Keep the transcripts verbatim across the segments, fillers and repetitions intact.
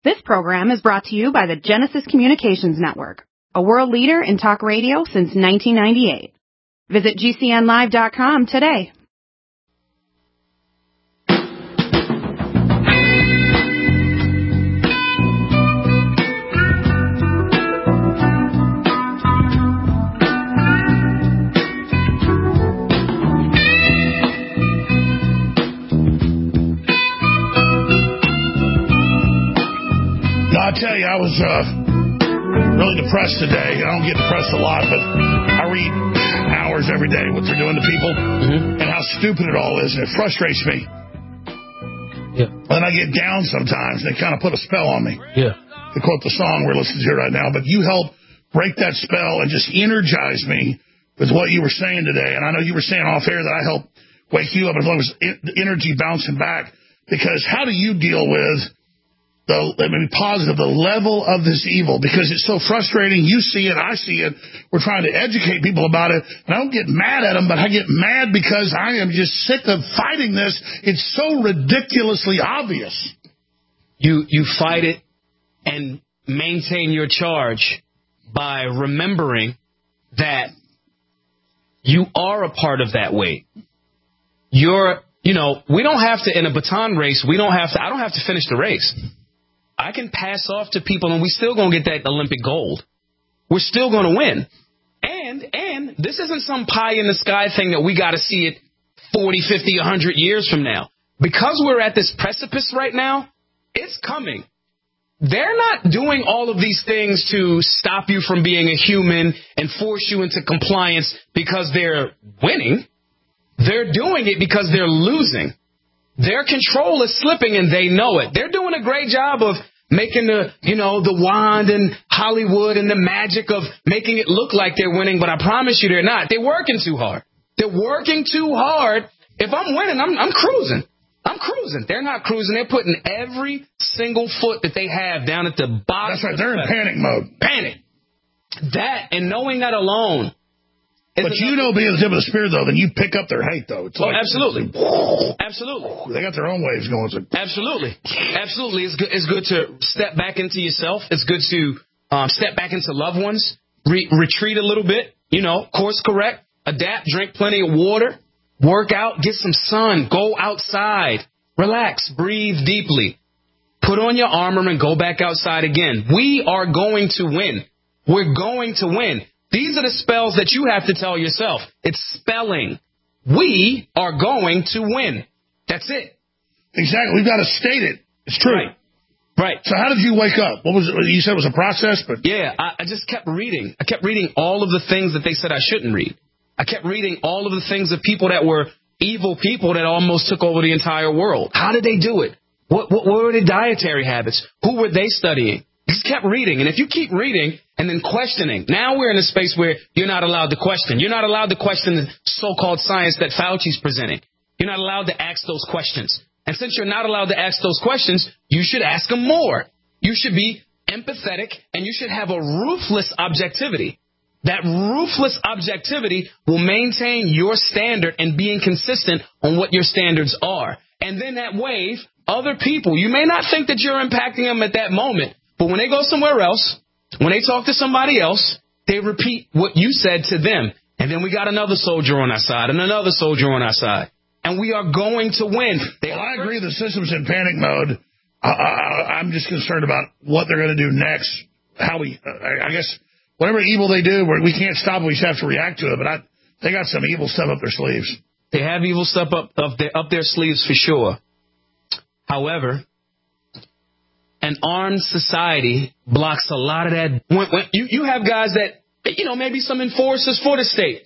This program is brought to you by the Genesis Communications Network, a world leader in talk radio since nineteen ninety-eight. Visit G C N live dot com today. I tell you, I was uh, really depressed today. I don't get depressed a lot, but I read hours every day what they're doing to people mm-hmm. and how stupid it all is, and it frustrates me. Yeah. And I get down sometimes, and they kind of put a spell on me. Yeah. To quote the song we're listening to right now, but you help break that spell and just energize me with what you were saying today. And I know you were saying off air that I helped wake you up as long as the energy bouncing back, because how do you deal with the, I mean, positive, the level of this evil, because it's so frustrating. You see it, I see it. We're trying to educate people about it, and I don't get mad at them, but I get mad because I am just sick of fighting this. It's so ridiculously obvious. You you fight it and maintain your charge by remembering that you are a part of that weight. You're, you know, we don't have to, in a baton race, we don't have to, I don't have to finish the race. I can pass off to people and we still going to get that Olympic gold. We're still going to win. And, and this isn't some pie in the sky thing that we got to see it forty, fifty, one hundred years from now. Because we're at this precipice right now, it's coming. They're not doing all of these things to stop you from being a human and force you into compliance because they're winning. They're doing it because they're losing. Their control is slipping and they know it. They're doing a great job of making the, you know, the wand and Hollywood and the magic of making it look like they're winning. But I promise you they're not. They're working too hard. They're working too hard. If I'm winning, I'm, I'm cruising. I'm cruising. They're not cruising. They're putting every single foot that they have down at the bottom. That's right. They're in panic mode. Panic. That and knowing that alone. But you know, being the tip of the spear, though, then you pick up their hate, though. It's oh, like, absolutely. It's, absolutely. They got their own waves going. Like, absolutely. Absolutely. It's good, it's good to step back into yourself. It's good to um, step back into loved ones, re- retreat a little bit, you know, course correct, adapt, drink plenty of water, work out, get some sun, go outside, relax, breathe deeply, put on your armor and go back outside again. We are going to win. We're going to win. These are the spells that you have to tell yourself. It's spelling. We are going to win. That's it. Exactly. We've got to state it. It's true. Right. Right. So how did you wake up? What was it? You said it was a process, but yeah, I, I just kept reading. I kept reading all of the things that they said I shouldn't read. I kept reading all of the things of people that were evil people that almost took over the entire world. How did they do it? What, what, what were their dietary habits? Who were they studying? Just kept reading. And if you keep reading and then questioning, now we're in a space where you're not allowed to question. You're not allowed to question the so-called science that Fauci's presenting. You're not allowed to ask those questions. And since you're not allowed to ask those questions, you should ask them more. You should be empathetic and you should have a ruthless objectivity. That ruthless objectivity will maintain your standard and being consistent on what your standards are. And then that wave, other people, you may not think that you're impacting them at that moment. But when they go somewhere else, when they talk to somebody else, they repeat what you said to them. And then we got another soldier on our side and another soldier on our side. And we are going to win. They well, I agree the system's in panic mode. Uh, I, I'm just concerned about what they're going to do next. How we, uh, I guess, whatever evil they do, we can't stop it. We just have to react to it. But I, they got some evil stuff up their sleeves. They have evil stuff up, up, their, up their sleeves for sure. However, an armed society blocks a lot of that. When, when you, you have guys that, you know, maybe some enforcers for the state.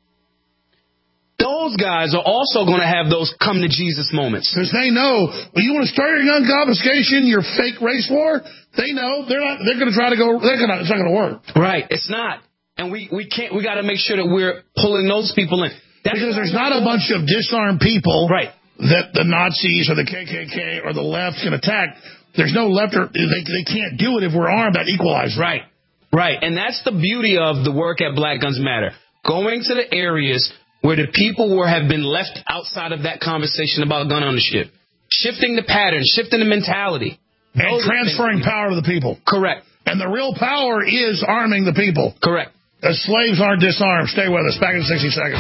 Those guys are also going to have those come to Jesus moments. Because they know, well, you want to start your gun confiscation, your fake race war? They know they're not. They're going to try to go. They're going to. It's not going to work. Right. It's not. And we, we can't. We got to make sure that we're pulling those people in. That's because there's not a bunch of disarmed people. Right. That the Nazis or the K K K or the left can attack. There's no left or they they can't do it if we're armed. That equalizes. Right. Right. And that's the beauty of the work at Black Guns Matter. Going to the areas where the people were have been left outside of that conversation about gun ownership, shifting the pattern, shifting the mentality, And transferring power to the people. Correct. And the real power is arming the people. Correct. As slaves aren't disarmed. Stay with us. Back in sixty seconds.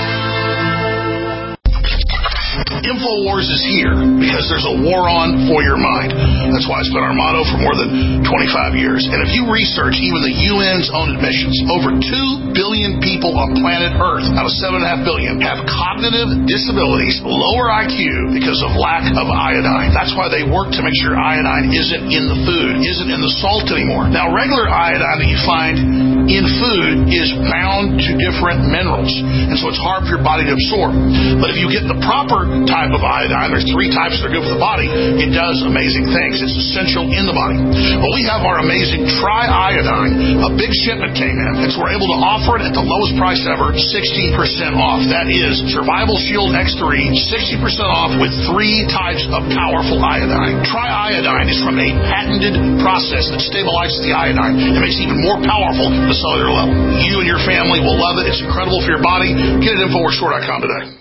InfoWars is here because there's a war on for your mind. That's why it's been our motto for more than twenty-five years. And if you research even the U N's own admissions, over two billion people on planet Earth out of seven point five billion have cognitive disabilities, lower I Q because of lack of iodine. That's why they work to make sure iodine isn't in the food, isn't in the salt anymore. Now, regular iodine that you find in food is bound to different minerals, and so it's hard for your body to absorb. But if you get the proper type of iodine, there's three types that are good for the body, it does amazing things. It's essential in the body. Well, we have our amazing Tri-Iodine. A big shipment came in, and so we're able to offer it at the lowest price ever, sixty percent off. That is Survival Shield X three, sixty percent off with three types of powerful iodine. Tri-Iodine is from a patented process that stabilizes the iodine and makes it even more powerful at the cellular level. You and your family will love it. It's incredible for your body. Get it at Infowars Store dot com today.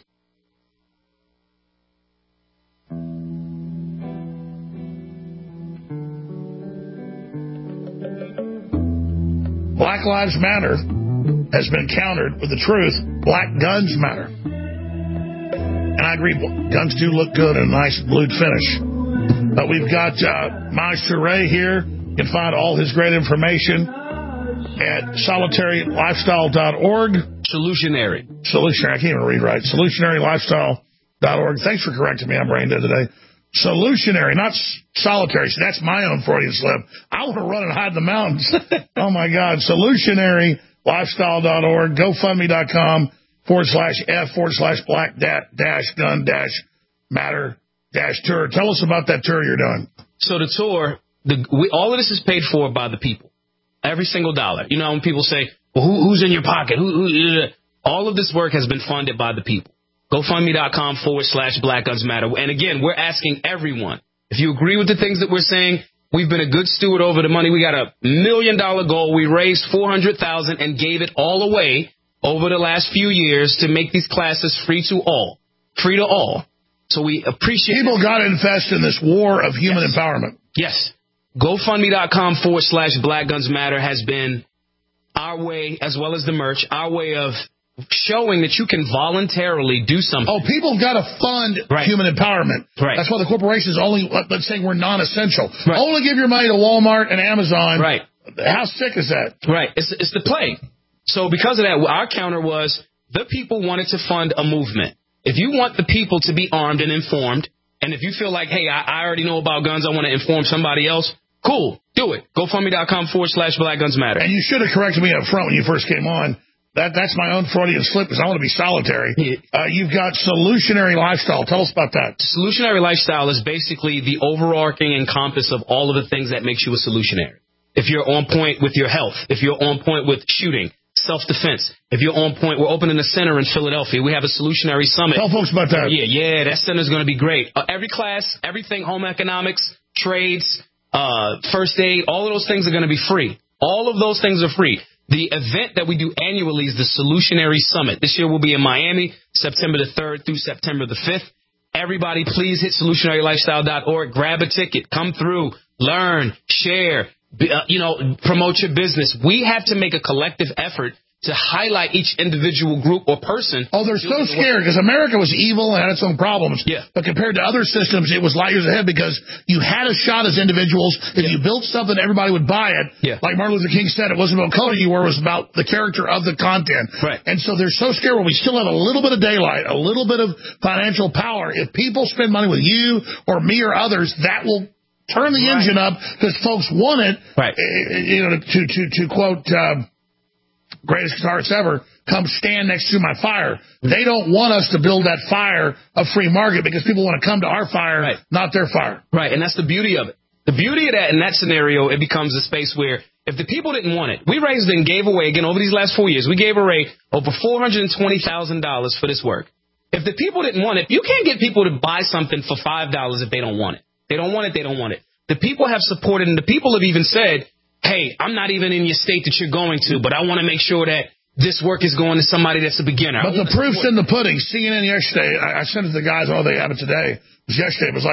Black Lives Matter has been countered with the truth. Black guns matter. And I agree, guns do look good in a nice blued finish. But we've got uh, Maj Toure here. You can find all his great information at solitary lifestyle dot org. Solutionary. Solutionary. I can't even read right. solutionary lifestyle dot org. Thanks for correcting me. I'm brain dead today. Solutionary, not solitary. See, that's my own Freudian slip. I want to run and hide in the mountains. Oh, my God. solutionary lifestyle dot org, GoFundMe dot com, forward slash F, forward slash black dash gun dash matter dash tour. Tell us about that tour you're doing. So the tour, the, we, all of this is paid for by the people. Every single dollar. You know, when people say, well, who, who's in your pocket? Who, who, all of this work has been funded by the people. GoFundMe dot com forward slash Black Guns Matter. And again, we're asking everyone, if you agree with the things that we're saying, we've been a good steward over the money. We got a million dollar goal. We raised four hundred thousand dollars and gave it all away over the last few years to make these classes free to all. Free to all. So we appreciate people got to invest in this war of human yes. empowerment. Yes. GoFundMe dot com forward slash Black Guns Matter has been our way, as well as the merch, our way of showing that you can voluntarily do something. Oh, people got to fund right. human empowerment. Right. That's why the corporations only, let's say we're non-essential. Right. Only give your money to Walmart and Amazon. Right. How sick is that? Right. It's, it's the plague. So because of that, our counter was the people wanted to fund a movement. If you want the people to be armed and informed, and if you feel like, hey, I, I already know about guns, I want to inform somebody else, cool, do it. GoFundMe dot com forward slash Black Guns Matter. And you should have corrected me up front when you first came on. That That's my own Freudian slip because I want to be solitary. Uh, you've got Solutionary Lifestyle. Tell us about that. Solutionary Lifestyle is basically the overarching encompass of all of the things that makes you a solutionary. If you're on point with your health, if you're on point with shooting, self-defense, if you're on point, we're opening a center in Philadelphia. We have a Solutionary Summit. Tell folks about that. Yeah, yeah, that center is going to be great. Uh, every class, everything, home economics, trades, uh, first aid, all of those things are going to be free. All of those things are free. The event that we do annually is the Solutionary Summit. This year we'll be in Miami, September the third through September the fifth. Everybody, please hit solutionary lifestyle dot org. Grab a ticket. Come through. Learn. Share. Uh, you know, promote your business. We have to make a collective effort to highlight each individual group or person. Oh, they're so scared because America was evil and had its own problems. Yeah. But compared to other systems, it was light years ahead because you had a shot as individuals. If yeah. you built something, everybody would buy it. Yeah. Like Martin Luther King said, it wasn't about color you were, it was about the character of the content. Right. And so they're so scared when we still have a little bit of daylight, a little bit of financial power. If people spend money with you or me or others, that will turn the right. engine up because folks want it. Right. You know, to, to, to quote... Uh, greatest guitarist ever, come stand next to my fire. They don't want us to build that fire of free market because people want to come to our fire, right. not their fire. Right, and that's the beauty of it. The beauty of that, in that scenario, it becomes a space where if the people didn't want it, we raised and gave away, again, over these last four years, we gave away over four hundred twenty thousand dollars for this work. If the people didn't want it, you can't get people to buy something for five dollars if they don't want it. They don't want it, they don't want it. The people have supported, and the people have even said, hey, I'm not even in your state that you're going to, but I want to make sure that this work is going to somebody that's a beginner. But the proof's in the pudding. C N N yesterday, I, I sent it to the guys, oh, they have it today. It was yesterday. It was like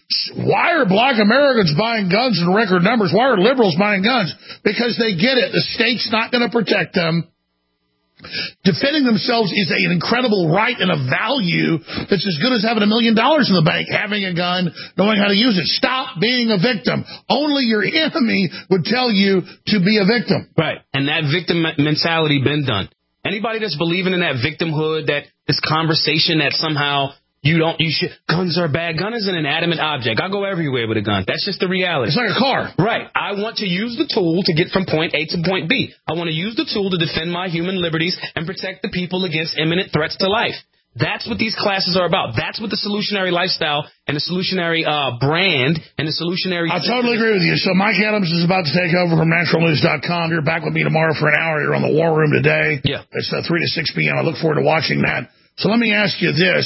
Why are black Americans buying guns in record numbers? Why are liberals buying guns? Because they get it. The state's not going to protect them. Defending themselves is an incredible right and a value that's as good as having a million dollars in the bank, having a gun, knowing how to use it. Stop being a victim. Only your enemy would tell you to be a victim. Right. And that victim mentality been done. Anybody that's believing in that victimhood, that this conversation that somehow you don't, you should, guns are bad. Gun is an inanimate object. I go everywhere with a gun. That's just the reality. It's like a car. Right. I want to use the tool to get from point A to point B. I want to use the tool to defend my human liberties and protect the people against imminent threats to life. That's what these classes are about. That's what the solutionary lifestyle and the solutionary uh, brand and the solutionary... I totally agree with you. So Mike Adams is about to take over from natural news dot com. You're back with me tomorrow for an hour. You're on the War Room today. Yeah. It's uh, three to six p.m. I look forward to watching that. So let me ask you this,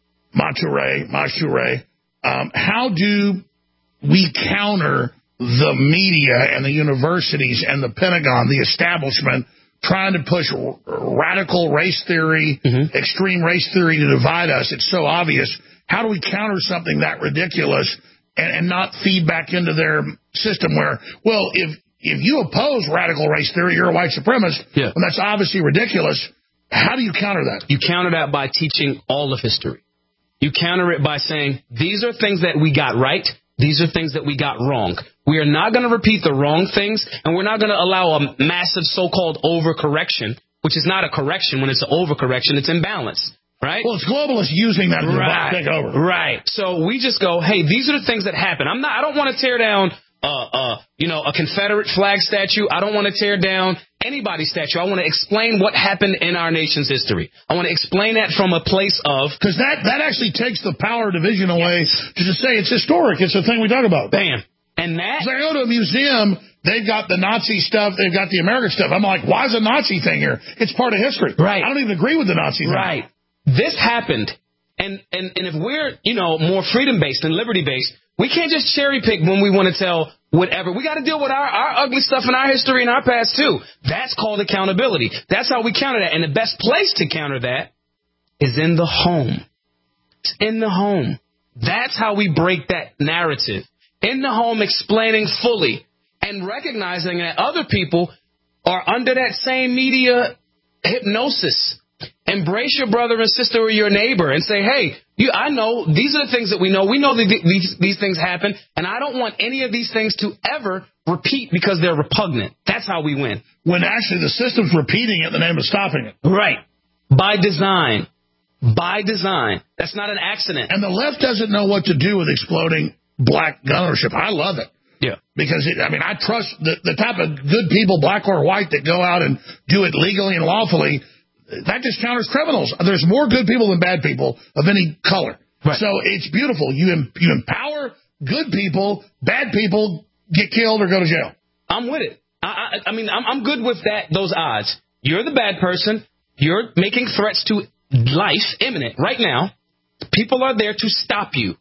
Mature, Mature, um, how do we counter the media and the universities and the Pentagon, the establishment, trying to push r- radical race theory, mm-hmm. extreme race theory to divide us? It's so obvious. How do we counter something that ridiculous and, and not feed back into their system where, well, if if you oppose radical race theory, you're a white supremacist, yeah. and that's obviously ridiculous. How do you counter that? You counter that by teaching all of history. You counter it by saying, these are things that we got right. These are things that we got wrong. We are not going to repeat the wrong things, and we're not going to allow a massive so-called overcorrection, which is not a correction. When it's an overcorrection, it's imbalance, right? Well, it's globalists using that to right. take over. Right. So we just go, hey, these are the things that happen. I'm not. I don't want to tear down, uh, uh, you know, a Confederate flag statue. I don't want to tear down anybody's statue. I want to explain what happened in our nation's history. I want to explain that from a place of... Because that, that actually takes the power division away yes. to just say it's historic. It's the thing we talk about. Bam. And that... So I go to a museum, they've got the Nazi stuff, they've got the American stuff. I'm like, why is a Nazi thing here? It's part of history. Right. I don't even agree with the Nazi thing. Right. This happened. And, and, and if we're, you know, more freedom-based and liberty-based, we can't just cherry-pick when we want to tell whatever. We got to deal with our, our ugly stuff in our history and our past, too. That's called accountability. That's how we counter that. And the best place to counter that is in the home. It's in the home. That's how we break that narrative. In the home, explaining fully and recognizing that other people are under that same media hypnosis. Embrace your brother and sister or your neighbor and say, hey, you, I know these are the things that we know. We know that these, these things happen, and I don't want any of these things to ever repeat because they're repugnant. That's how we win. When actually the system's repeating it in the name of stopping it. Right. By design. By design. That's not an accident. And the left doesn't know what to do with exploding black gun ownership. I love it. Yeah. Because, it, I mean, I trust the, the type of good people, black or white, that go out and do it legally and lawfully. That just counters criminals. There's more good people than bad people of any color. Right. So it's beautiful. You you empower good people, bad people get killed or go to jail. I'm with it. I, I, I mean, I'm, I'm good with that. Those odds. You're the bad person. You're making threats to life imminent right now. People are there to stop you.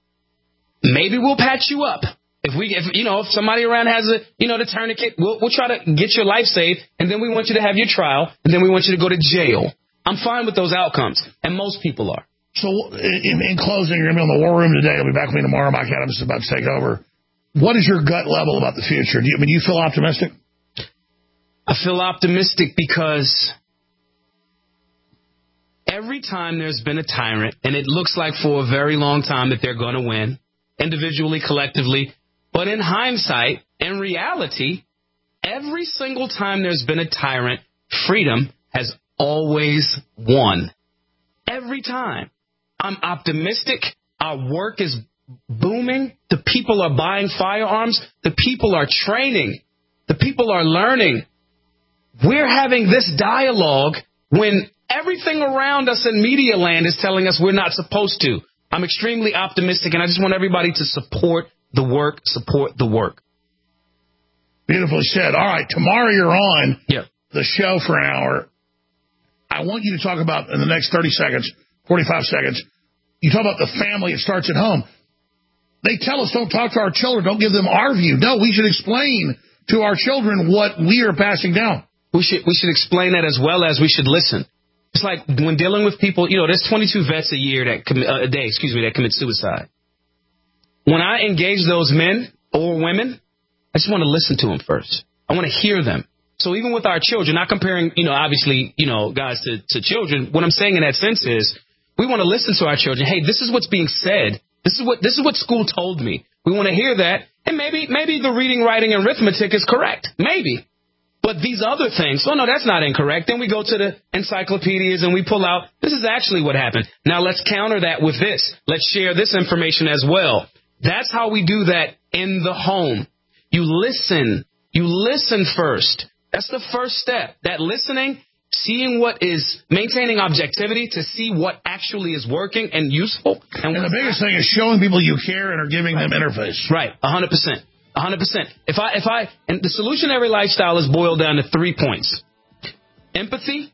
Maybe we'll patch you up. If we, if you know, if somebody around has a, you know, the tourniquet, we'll, we'll try to get your life saved, and then we want you to have your trial, and then we want you to go to jail. I'm fine with those outcomes, and most people are. So, in, in closing, you're going to be on the War Room today. I'll be back with me tomorrow. Mike Adams is about to take over. What is your gut level about the future? Do you, I mean, you feel optimistic? I feel optimistic because every time there's been a tyrant, and it looks like for a very long time that they're going to win, individually, collectively. But in hindsight, in reality, every single time there's been a tyrant, freedom has always won. Every time. I'm optimistic. Our work is booming. The people are buying firearms. The people are training. The people are learning. We're having this dialogue when everything around us in media land is telling us we're not supposed to. I'm extremely optimistic, and I just want everybody to support the work, support the work. Beautifully said. All right, tomorrow you're on yeah. the show for an hour. I want you to talk about, in the next thirty seconds, forty-five seconds, you talk about the family. It starts at home. They tell us don't talk to our children, don't give them our view. No, we should explain to our children what we are passing down. We should we should explain that as well as we should listen. It's like when dealing with people, you know, there's twenty-two vets a year that commit, uh, a day, excuse me, that commit suicide. when I engage those men or women, I just want to listen to them first. I want to hear them. So even with our children, not comparing, you know, obviously, you know, guys to, to children, what I'm saying in that sense is we want to listen to our children. Hey, this is what's being said. This is what this is what school told me. We want to hear that. And maybe maybe the reading, writing, and arithmetic is correct. Maybe. But these other things, oh, no, that's not incorrect. Then we go to the encyclopedias and we pull out, this is actually what happened. Now let's counter that with this. Let's share this information as well. That's how we do that in the home. You listen. You listen first. That's the first step. That listening, seeing what is, maintaining objectivity to see what actually is working and useful. And, and the biggest thing is showing people you care and are giving right. them interface. Right, one hundred percent. one hundred percent. If I, if I, and the solutionary lifestyle is boiled down to three points. Empathy.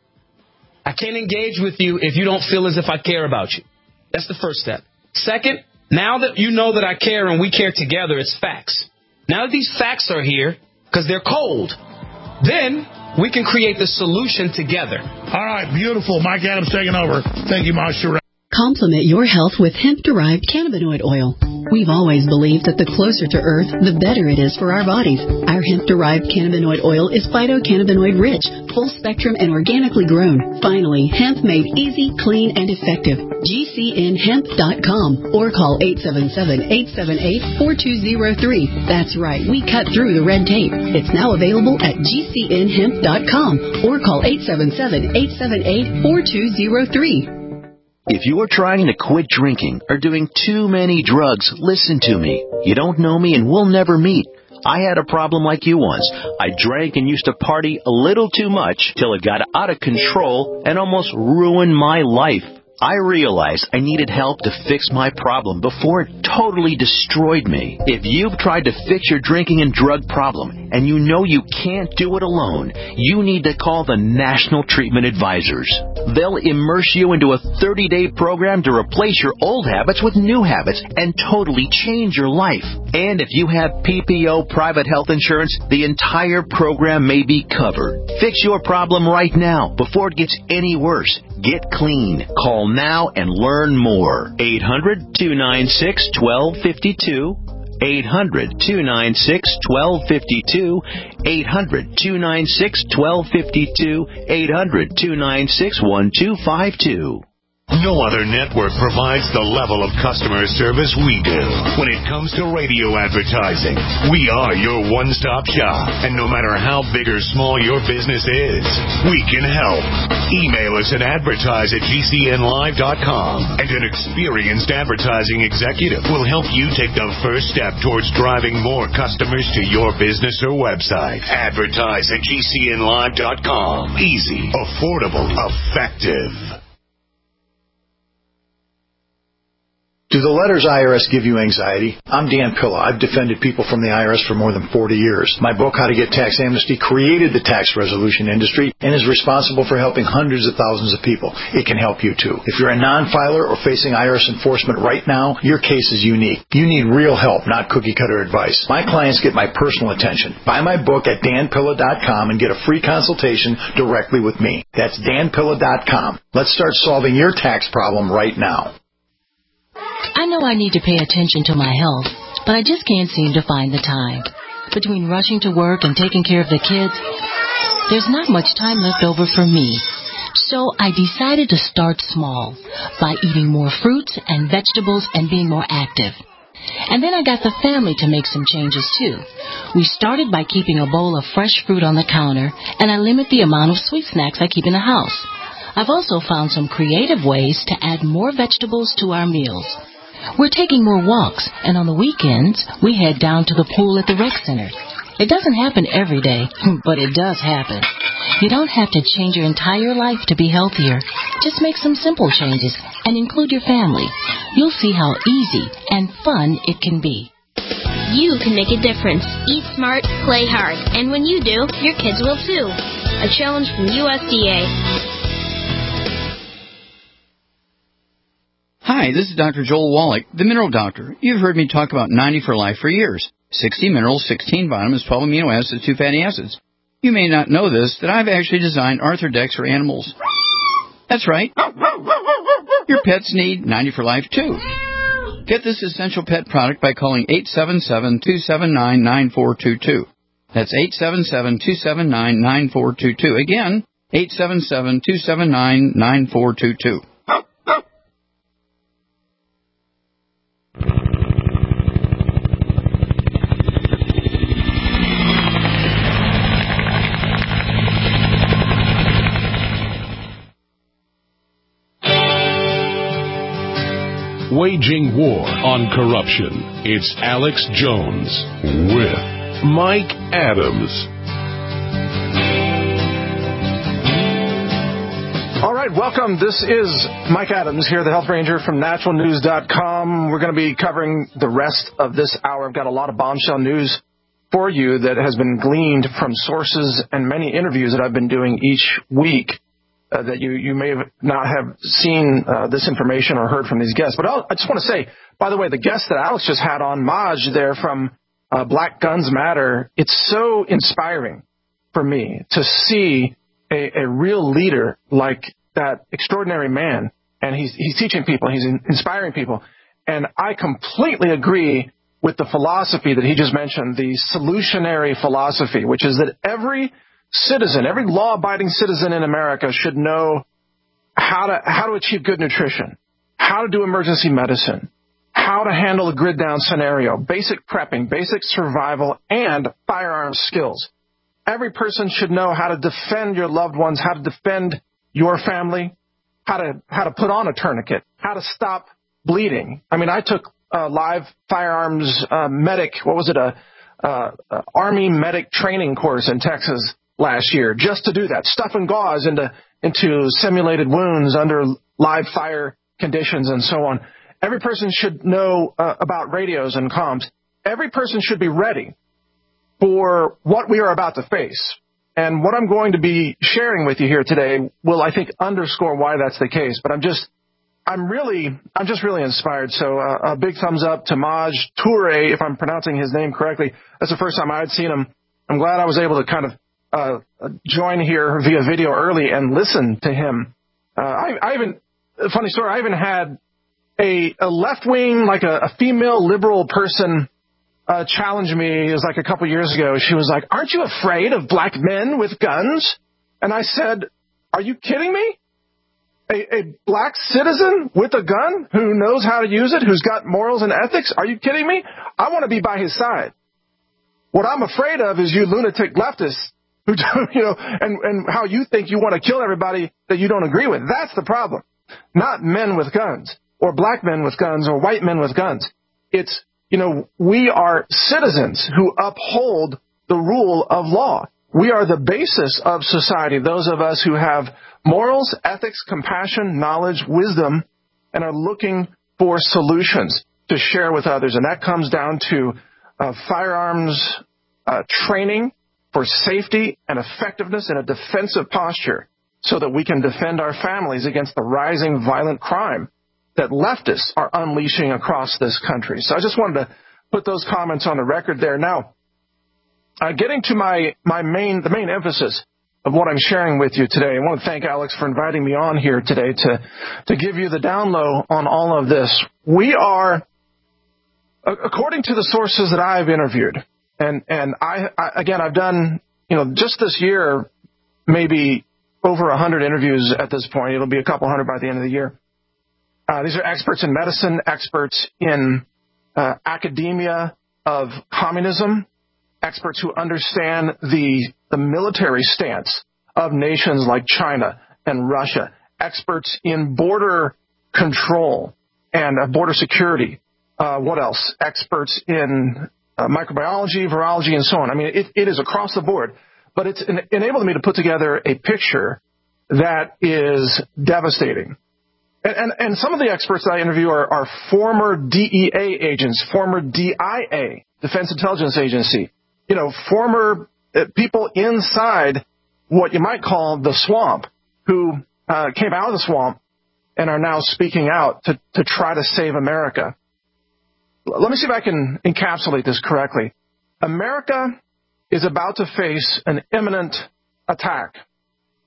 I can't engage with you if you don't feel as if I care about you. That's the first step. Second, now that you know that I care and we care together, it's facts. Now that these facts are here, because they're cold, then we can create the solution together. All right, beautiful. Mike Adams taking over. Thank you, Master. Complement your health with hemp-derived cannabinoid oil. We've always believed that the closer to Earth, the better it is for our bodies. Our hemp-derived cannabinoid oil is phytocannabinoid-rich, full-spectrum, and organically grown. Finally, hemp made easy, clean, and effective. G C N hemp dot com or call eight seven seven, eight seven eight, four two zero three. That's right, we cut through the red tape. It's now available at G C N hemp dot com or call eight seven seven, eight seven eight, four two zero three. If you are trying to quit drinking or doing too many drugs, listen to me. You don't know me and we'll never meet. I had a problem like you once. I drank and used to party a little too much till it got out of control and almost ruined my life. I realized I needed help to fix my problem before it totally destroyed me. If you've tried to fix your drinking and drug problem and you know you can't do it alone, you need to call the National Treatment Advisors. They'll immerse you into a thirty-day program to replace your old habits with new habits and totally change your life. And if you have P P O private health insurance, the entire program may be covered. Fix your problem right now before it gets any worse. Get clean. Call now and learn more. eight hundred, two nine six, one two five two. eight hundred, two nine six, one two five two. eight hundred, two nine six, one two five two. eight hundred, two nine six, one two five two. No other network provides the level of customer service we do. When it comes to radio advertising, we are your one-stop shop. And no matter how big or small your business is, we can help. Email us at advertise at G C N live dot com, and an experienced advertising executive will help you take the first step towards driving more customers to your business or website. Advertise at G C N live dot com. Easy, affordable, effective. Do the letters I R S give you anxiety? I'm Dan Pilla. I've defended people from the I R S for more than forty years. My book, How to Get Tax Amnesty, created the tax resolution industry and is responsible for helping hundreds of thousands of people. It can help you, too. If you're a non-filer or facing I R S enforcement right now, your case is unique. You need real help, not cookie-cutter advice. My clients get my personal attention. Buy my book at dan pilla dot com and get a free consultation directly with me. That's dan pilla dot com. Let's start solving your tax problem right now. I know I need to pay attention to my health, but I just can't seem to find the time. Between rushing to work and taking care of the kids, there's not much time left over for me. So I decided to start small by eating more fruits and vegetables and being more active. And then I got the family to make some changes too. We started by keeping a bowl of fresh fruit on the counter, and I limit the amount of sweet snacks I keep in the house. I've also found some creative ways to add more vegetables to our meals. We're taking more walks, and on the weekends, we head down to the pool at the rec center. It doesn't happen every day, but it does happen. You don't have to change your entire life to be healthier. Just make some simple changes and include your family. You'll see how easy and fun it can be. You can make a difference. Eat smart, play hard. And when you do, your kids will too. A challenge from U S D A. Hi, this is Doctor Joel Wallach, the Mineral Doctor. You've heard me talk about ninety for Life for years. sixty minerals, sixteen vitamins, twelve amino acids, two fatty acids. You may not know this, that I've actually designed Arthrodex for animals. That's right. Your pets need ninety for Life, too. Get this essential pet product by calling eight seven seven, two seven nine, nine four two two. That's eight seven seven, two seven nine, nine four two two. Again, eight seven seven, two seven nine, nine four two two. Waging war on corruption. It's Alex Jones with Mike Adams. All right, welcome. This is Mike Adams here, the Health Ranger from Natural News dot com. We're going to be covering the rest of this hour. I've got a lot of bombshell news for you that has been gleaned from sources and many interviews that I've been doing each week. Uh, that you, you may have not have seen uh, this information or heard from these guests. But I'll, I just want to say, by the way, the guest that Alex just had on, Maj, there from uh, Black Guns Matter, it's so inspiring for me to see a, a real leader like that extraordinary man. And he's, he's teaching people, he's in, inspiring people. And I completely agree with the philosophy that he just mentioned, the solutionary philosophy, which is that every citizen, every law-abiding citizen in America should know how to how to achieve good nutrition, how to do emergency medicine, how to handle a grid-down scenario, basic prepping, basic survival, and firearms skills. Every person should know how to defend your loved ones, how to defend your family, how to how to put on a tourniquet, how to stop bleeding. I mean, I took a live firearms uh, medic, what was it, a, a, a Army medic training course in Texas last year, just to do that, stuffing gauze into into simulated wounds under live fire conditions and so on. Every person should know uh, about radios and comms. Every person should be ready for what we are about to face. And what I'm going to be sharing with you here today will, I think, underscore why that's the case. But I'm just, I'm really, I'm just really inspired. So uh, a big thumbs up to Maj Toure, if I'm pronouncing his name correctly. That's the first time I had seen him. I'm glad I was able to kind of Uh, join here via video early and listen to him. Uh, I, I even, funny story, I even had a, a left-wing, like a, a female liberal person uh, challenge me. It was like a couple years ago. She was like, "Aren't you afraid of black men with guns?" And I said, "Are you kidding me? A, a black citizen with a gun who knows how to use it, who's got morals and ethics? Are you kidding me? I want to be by his side. What I'm afraid of is you lunatic leftists who, you know, and, and how you think you want to kill everybody that you don't agree with. That's the problem. Not men with guns or black men with guns or white men with guns. It's, you know, we are citizens who uphold the rule of law. We are the basis of society, those of us who have morals, ethics, compassion, knowledge, wisdom, and are looking for solutions to share with others. And that comes down to uh, firearms uh, training, for safety and effectiveness in a defensive posture so that we can defend our families against the rising violent crime that leftists are unleashing across this country. So I just wanted to put those comments on the record there. Now, uh, getting to my, my main, the main emphasis of what I'm sharing with you today, I want to thank Alex for inviting me on here today to, to give you the down low on all of this. We are, according to the sources that I've interviewed, And, and I, I, again, I've done, you know, just this year, maybe over a hundred interviews at this point. It'll be a couple hundred by the end of the year. Uh, these are experts in medicine, experts in uh, academia of communism, experts who understand the, the military stance of nations like China and Russia, experts in border control and uh, border security. Uh, what else? Experts in Uh, microbiology, virology, and so on. I mean, it, it is across the board, but it's en- enabled me to put together a picture that is devastating. And, and, and some of the experts that I interview are, are former D E A agents, former D I A, Defense Intelligence Agency, you know, former uh, people inside what you might call the swamp who uh, came out of the swamp and are now speaking out to, to try to save America. Let me see if I can encapsulate this correctly. America is about to face an imminent attack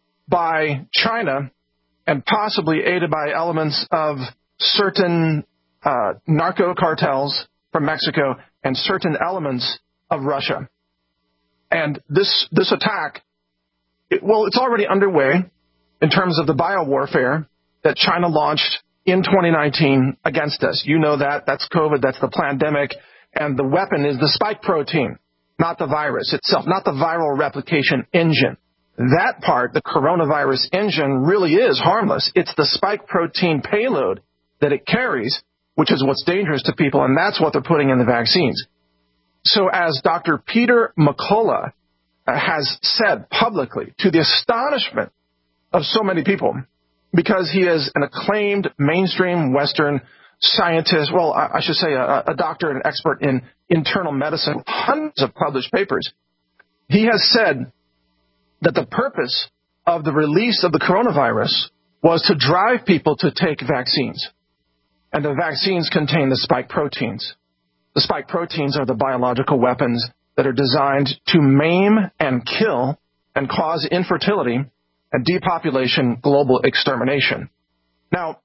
by China and possibly aided by elements of certain uh, narco cartels from Mexico and certain elements of Russia. And this this attack, it, well, it's already underway in terms of the biowarfare that China launched in twenty nineteen against us. You know that. That's COVID. That's the pandemic. And the weapon is the spike protein, not the virus itself, not the viral replication engine. That part, the coronavirus engine, really is harmless. It's the spike protein payload that it carries, which is what's dangerous to people, and that's what they're putting in the vaccines. So as Doctor Peter McCullough has said publicly, to the astonishment of so many people, because he is an acclaimed mainstream Western scientist, well, I should say a, a doctor and expert in internal medicine, hundreds of published papers, he has said that the purpose of the release of the coronavirus was to drive people to take vaccines. And the vaccines contain the spike proteins. The spike proteins are the biological weapons that are designed to maim and kill and cause infertility and depopulation, global extermination. Now,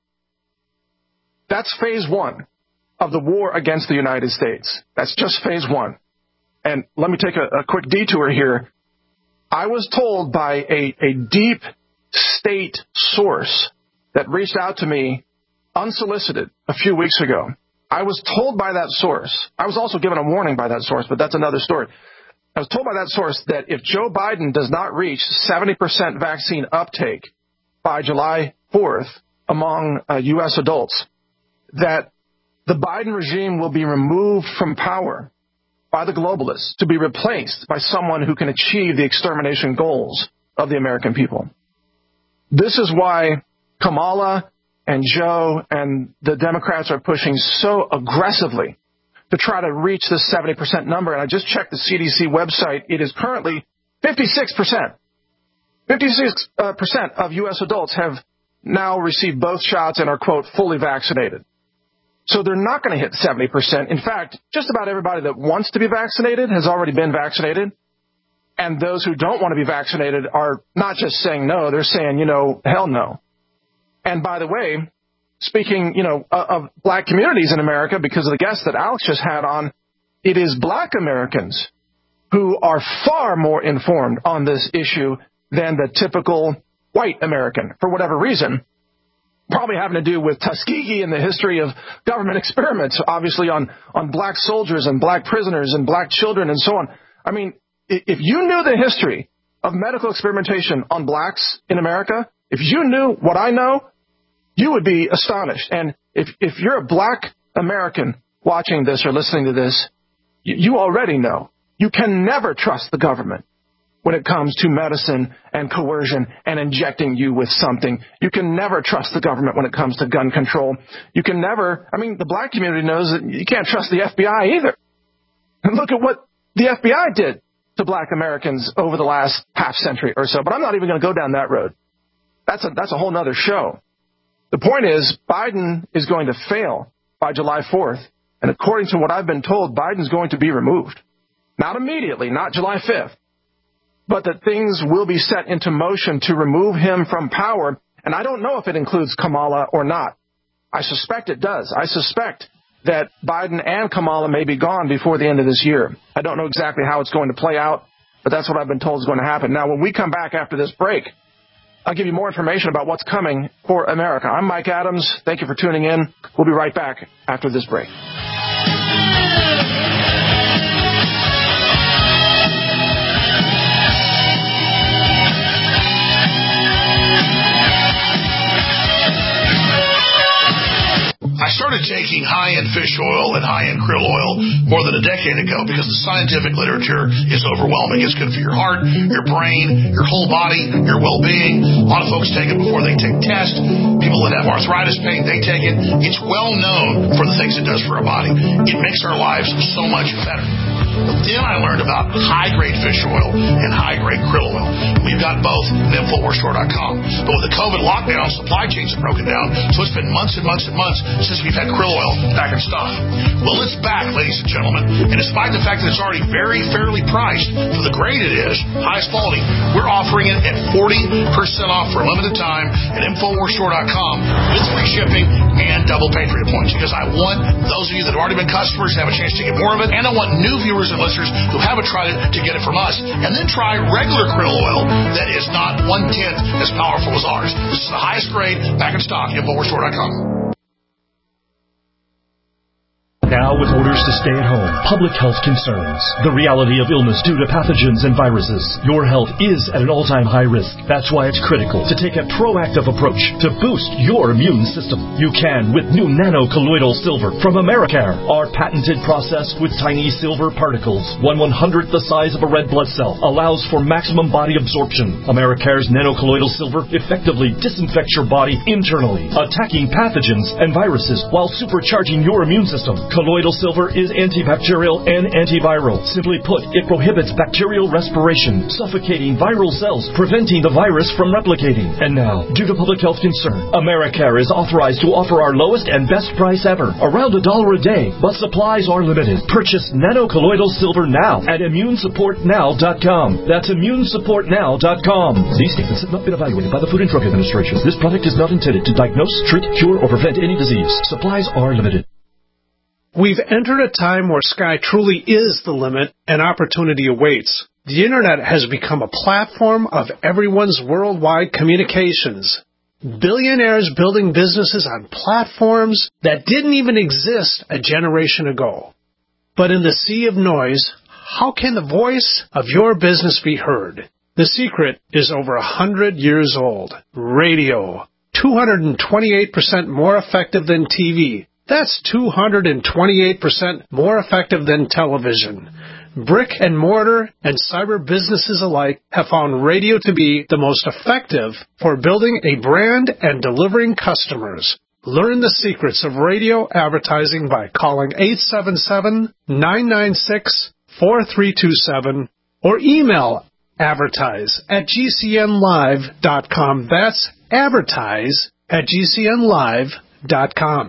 that's phase one of the war against the United States. That's just phase one. And let me take a, a quick detour here. I was told by a, a deep state source that reached out to me unsolicited a few weeks ago. I was told by that source, I was also given a warning by that source, but that's another story. I was told by that source that if Joe Biden does not reach seventy percent vaccine uptake by July fourth among uh, U S adults, that the Biden regime will be removed from power by the globalists to be replaced by someone who can achieve the extermination goals of the American people. This is why Kamala and Joe and the Democrats are pushing so aggressively to try to reach this seventy percent number. And I just checked the C D C website. It is currently fifty-six percent. fifty-six percent of U S adults have now received both shots and are, quote, fully vaccinated. So they're not going to hit seventy percent. In fact, just about everybody that wants to be vaccinated has already been vaccinated. And those who don't want to be vaccinated are not just saying no, they're saying, you know, hell no. And by the way, speaking, you know, of black communities in America, because of the guests that Alex just had on, it is black Americans who are far more informed on this issue than the typical white American, for whatever reason. Probably having to do with Tuskegee and the history of government experiments, obviously on, on black soldiers and black prisoners and black children and so on. I mean, if you knew the history of medical experimentation on blacks in America, if you knew what I know, you would be astonished. And if, if you're a black American watching this or listening to this, you, you already know. You can never trust the government when it comes to medicine and coercion and injecting you with something. You can never trust the government when it comes to gun control. You can never, I mean, the black community knows that you can't trust the F B I either. And look at what the F B I did to black Americans over the last half century or so. But I'm not even going to go down that road. That's a, that's a whole nother show. The point is, Biden is going to fail by July fourth. And according to what I've been told, Biden's going to be removed. Not immediately, not July fifth. But that things will be set into motion to remove him from power. And I don't know if it includes Kamala or not. I suspect it does. I suspect that Biden and Kamala may be gone before the end of this year. I don't know exactly how it's going to play out, but that's what I've been told is going to happen. Now, when we come back after this break, I'll give you more information about what's coming for America. I'm Mike Adams. Thank you for tuning in. We'll be right back after this break. I started taking high-end fish oil and high-end krill oil more than a decade ago because the scientific literature is overwhelming. It's good for your heart, your brain, your whole body, your well-being. A lot of folks take it before they take tests. People that have arthritis pain, they take it. It's well known for the things it does for our body. It makes our lives so much better. But then I learned about high-grade fish oil and high-grade krill oil. We've got both at Infowars Store dot com. But with the COVID lockdown, supply chains have broken down, so it's been months and months and months since we've had krill oil back in stock. Well, it's back, ladies and gentlemen, and despite the fact that it's already very fairly priced for the grade it is, highest quality, we're offering it at forty percent off for a limited time at Infowars Store dot com with free shipping and double Patriot points, because I want those of you that have already been customers to have a chance to get more of it, and I want new viewers and listeners who haven't tried it to get it from us, and then try regular krill oil that is not one-tenth as powerful as ours. This is the highest grade, back in stock, Infowars Store dot com. Now with orders to stay at home, public health concerns, the reality of illness due to pathogens and viruses, your health is at an all-time high risk. That's why it's critical to take a proactive approach to boost your immune system. You can with new nano-colloidal silver from Americare, our patented process with tiny silver particles, one one-hundredth the size of a red blood cell, allows for maximum body absorption. Americare's nano-colloidal silver effectively disinfects your body internally, attacking pathogens and viruses while supercharging your immune system. Colloidal silver is antibacterial and antiviral. Simply put, it prohibits bacterial respiration, suffocating viral cells, preventing the virus from replicating. And now, due to public health concern, Americare is authorized to offer our lowest and best price ever, around a dollar a day, but supplies are limited. Purchase nano-colloidal silver now at immune support now dot com. That's immune support now dot com. These statements have not been evaluated by the Food and Drug Administration. This product is not intended to diagnose, treat, cure, or prevent any disease. Supplies are limited. We've entered a time where sky truly is the limit and opportunity awaits. The Internet has become a platform of everyone's worldwide communications. Billionaires building businesses on platforms that didn't even exist a generation ago. But in the sea of noise, how can the voice of your business be heard? The secret is over a hundred years old. Radio. two hundred twenty-eight percent more effective than T V. That's two hundred twenty-eight percent more effective than television. Brick and mortar and cyber businesses alike have found radio to be the most effective for building a brand and delivering customers. Learn the secrets of radio advertising by calling eight seven seven, nine nine six, four three two seven or email advertise at G C N live dot com. That's advertise at G C N live dot com.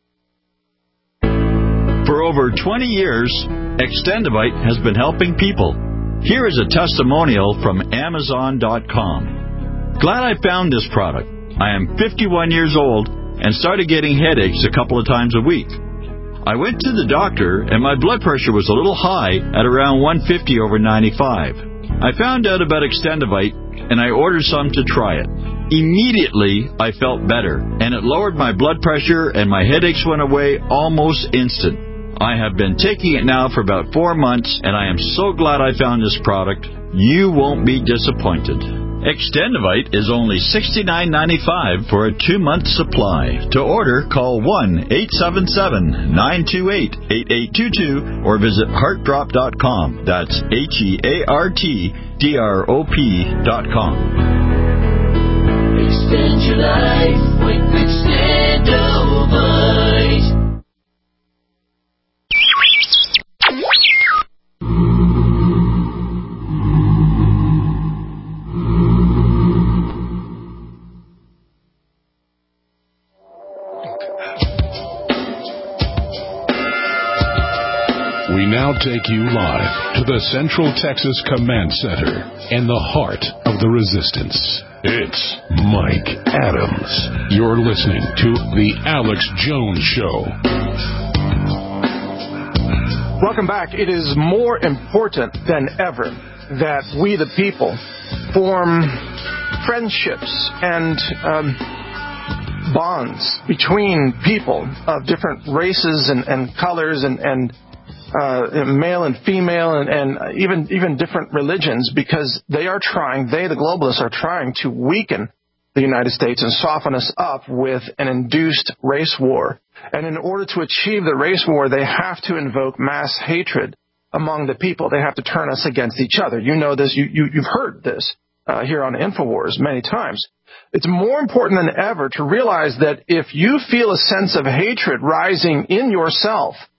For over twenty years, Extendivite has been helping people. Here is a testimonial from Amazon dot com. Glad I found this product. I am fifty-one years old and started getting headaches a couple of times a week. I went to the doctor and my blood pressure was a little high at around one fifty over ninety-five. I found out about Extendivite and I ordered some to try it. Immediately, I felt better, and it lowered my blood pressure and my headaches went away almost instant. I have been taking it now for about four months, and I am so glad I found this product. You won't be disappointed. Extendivite is only sixty-nine ninety-five for a two-month supply. To order, call one eight seven seven, nine two eight, eight eight two two or visit heart drop dot com. That's H E A R T D R O P dot com. Extend your life with Extendivite. We now take you live to the Central Texas Command Center in the heart of the resistance. It's Mike Adams. You're listening to The Alex Jones Show. Welcome back. It is more important than ever that we, the people, form friendships and um, bonds between people of different races and, and colors and, and uh, male and female and, and even even different religions, because they are trying, they, the globalists, are trying to weaken the United States and soften us up with an induced race war. And in order to achieve the race war, they have to invoke mass hatred among the people. They have to turn us against each other. You know this. You, you, you've heard this uh, here on InfoWars many times. It's more important than ever to realize that if you feel a sense of hatred rising in yourself,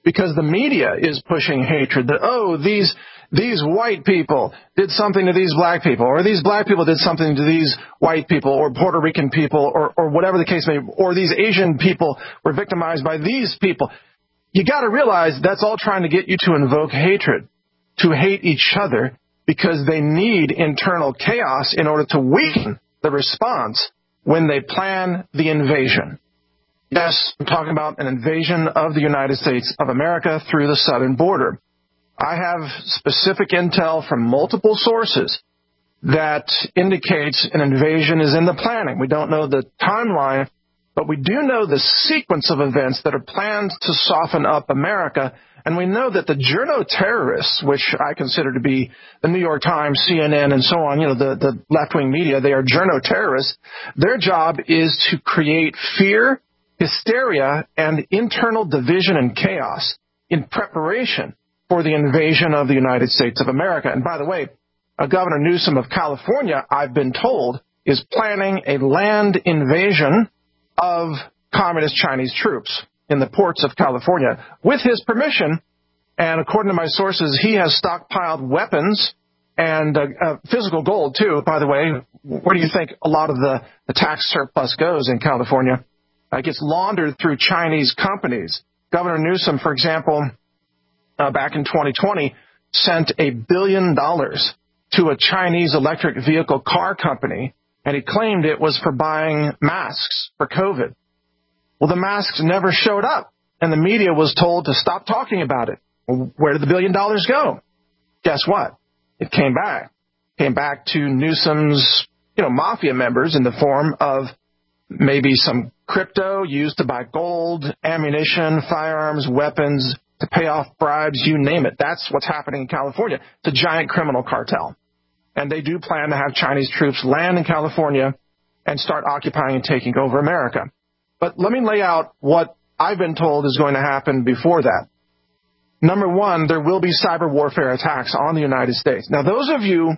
because the media is pushing hatred that, oh, these these white people did something to these black people, or these black people did something to these white people, or Puerto Rican people, or, or whatever the case may be, or these Asian people were victimized by these people. You got to realize that's all trying to get you to invoke hatred, to hate each other, because they need internal chaos in order to weaken the response when they plan the invasion. Yes, I'm talking about an invasion of the United States of America through the southern border. I have specific intel from multiple sources that indicates an invasion is in the planning. We don't know the timeline, but we do know the sequence of events that are planned to soften up America. And we know that the journo terrorists, which I consider to be the New York Times, C N N, and so on, you know, the, the left-wing media, they are journo terrorists. Their job is to create fear, hysteria, and internal division and chaos in preparation for the invasion of the United States of America. And by the way, uh, Governor Newsom of California, I've been told, is planning a land invasion of communist Chinese troops in the ports of California with his permission. And according to my sources, he has stockpiled weapons and uh, uh, physical gold, too. By the way, where do you think a lot of the, the tax surplus goes in California? It uh, gets laundered through Chinese companies. Governor Newsom, for example, uh, back in twenty twenty, sent a billion dollars to a Chinese electric vehicle car company, and he claimed it was for buying masks for COVID. Well, the masks never showed up, and the media was told to stop talking about it. Well, where did the billion dollars go? Guess what? It came back. Came back to Newsom's, you know, mafia members in the form of maybe some crypto used to buy gold, ammunition, firearms, weapons, to pay off bribes, you name it. That's what's happening in California. It's a giant criminal cartel. And they do plan to have Chinese troops land in California and start occupying and taking over America. But let me lay out what I've been told is going to happen before that. Number one, there will be cyber warfare attacks on the United States. Now, those of you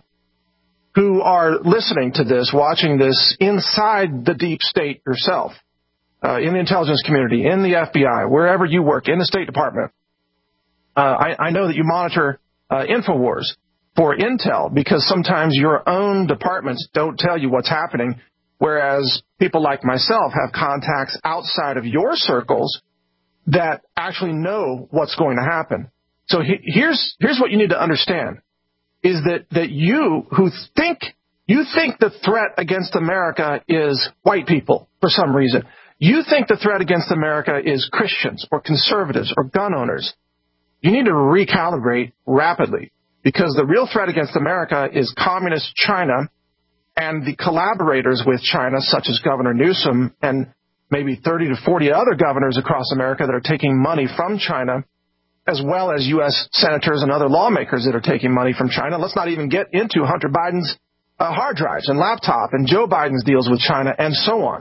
who are listening to this, watching this inside the deep state yourself, uh, in the intelligence community, in the F B I, wherever you work, in the State Department, uh, I, I know that you monitor uh, InfoWars for intel because sometimes your own departments don't tell you what's happening, whereas people like myself have contacts outside of your circles that actually know what's going to happen. So he, here's here's what you need to understand, is that, that you who think, you think the threat against America is white people for some reason. You think the threat against America is Christians or conservatives or gun owners. You need to recalibrate rapidly, because the real threat against America is communist China and the collaborators with China, such as Governor Newsom and maybe thirty to forty other governors across America that are taking money from China, as well as U S senators and other lawmakers that are taking money from China. Let's not even get into Hunter Biden's uh, hard drives and laptop and Joe Biden's deals with China and so on.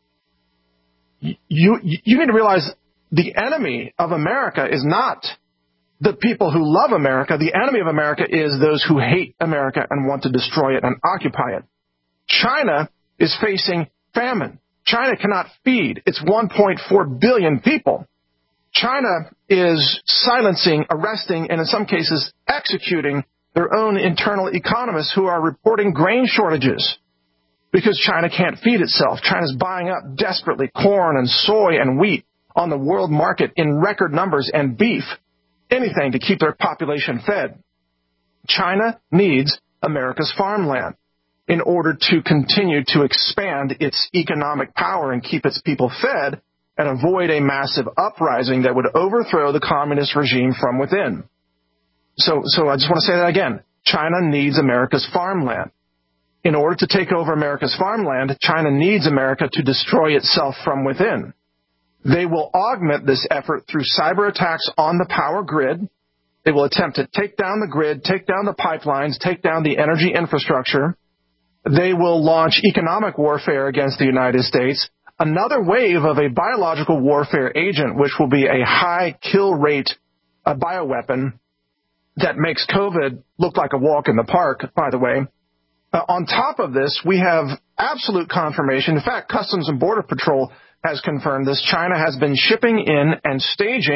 You, you, you need to realize the enemy of America is not the people who love America. The enemy of America is those who hate America and want to destroy it and occupy it. China is facing famine. China cannot feed its one point four billion people. China is silencing, arresting, and in some cases executing their own internal economists who are reporting grain shortages because China can't feed itself. China's buying up desperately corn and soy and wheat on the world market in record numbers, and beef, anything to keep their population fed. China needs America's farmland in order to continue to expand its economic power and keep its people fed and avoid a massive uprising that would overthrow the communist regime from within. So, so I just want to say that again. China needs America's farmland. In order to take over America's farmland, China needs America to destroy itself from within. They will augment this effort through cyber attacks on the power grid. They will attempt to take down the grid, take down the pipelines, take down the energy infrastructure. They will launch economic warfare against the United States, another wave of a biological warfare agent, which will be a high kill rate a bioweapon that makes COVID look like a walk in the park, by the way. Uh, on top of this, we have absolute confirmation. In fact, Customs and Border Patrol has confirmed this. China has been shipping in and staging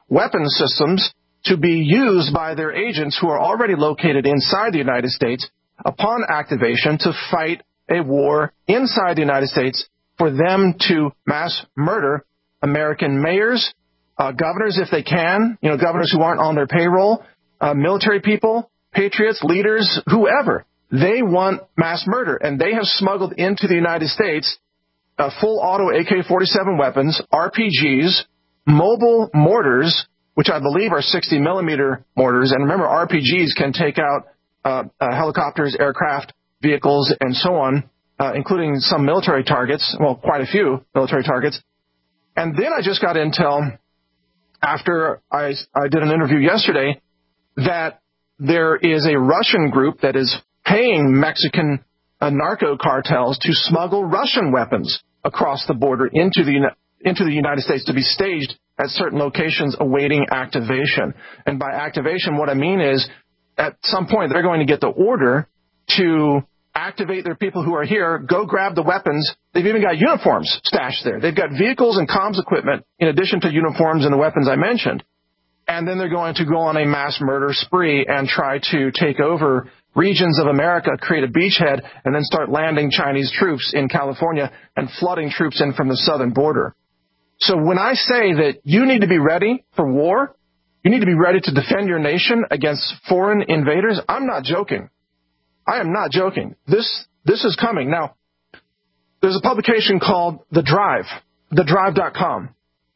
weapon systems to be used by their agents who are already located inside the United States upon activation to fight a war inside the United States for them to mass murder American mayors, uh, governors if they can, you know, governors who aren't on their payroll, uh, military people, patriots, leaders, whoever. They want mass murder, and they have smuggled into the United States uh, full auto A K forty-seven weapons, R P Gs, mobile mortars, which I believe are sixty millimeter mortars. And remember, R P Gs can take out uh, uh, helicopters, aircraft, vehicles, and so on, uh, including some military targets, well, quite a few military targets. And then I just got intel after I, I did an interview yesterday that there is a Russian group that is paying Mexican uh, narco cartels to smuggle Russian weapons across the border into the into the United States to be staged at certain locations awaiting activation. And by activation, what I mean is at some point they're going to get the order to activate their people who are here, go grab the weapons. They've even got uniforms stashed there. They've got vehicles and comms equipment in addition to uniforms and the weapons I mentioned. And then they're going to go on a mass murder spree and try to take over regions of America, create a beachhead, and then start landing Chinese troops in California and flooding troops in from the southern border. So when I say that you need to be ready for war, you need to be ready to defend your nation against foreign invaders, I'm not joking. I am not joking. This this is coming. Now, there's a publication called The Drive, the drive dot com,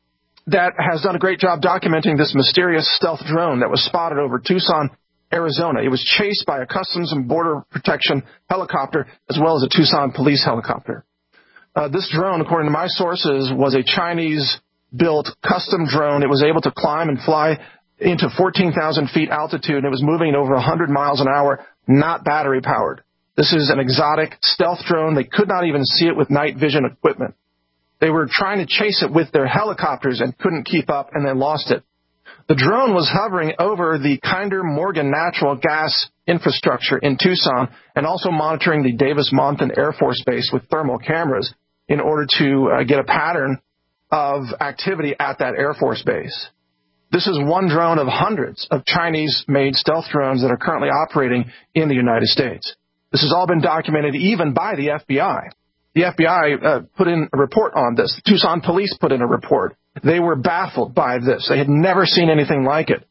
that has done a great job documenting this mysterious stealth drone that was spotted over Tucson, Arizona. It was chased by a Customs and Border Protection helicopter as well as a Tucson police helicopter. Uh, this drone, according to my sources, was a Chinese-built custom drone. It was able to climb and fly into fourteen thousand feet altitude, and it was moving at over one hundred miles an hour, not battery-powered. This is an exotic stealth drone. They could not even see it with night vision equipment. They were trying to chase it with their helicopters and couldn't keep up, and they lost it. The drone was hovering over the Kinder Morgan natural gas infrastructure in Tucson and also monitoring the Davis-Monthan Air Force Base with thermal cameras in order to uh, get a pattern of activity at that Air Force Base. This is one drone of hundreds of Chinese-made stealth drones that are currently operating in the United States. This has all been documented even by the F B I. The F B I uh, put in a report on this. The Tucson police put in a report. They were baffled by this. They had never seen anything like it.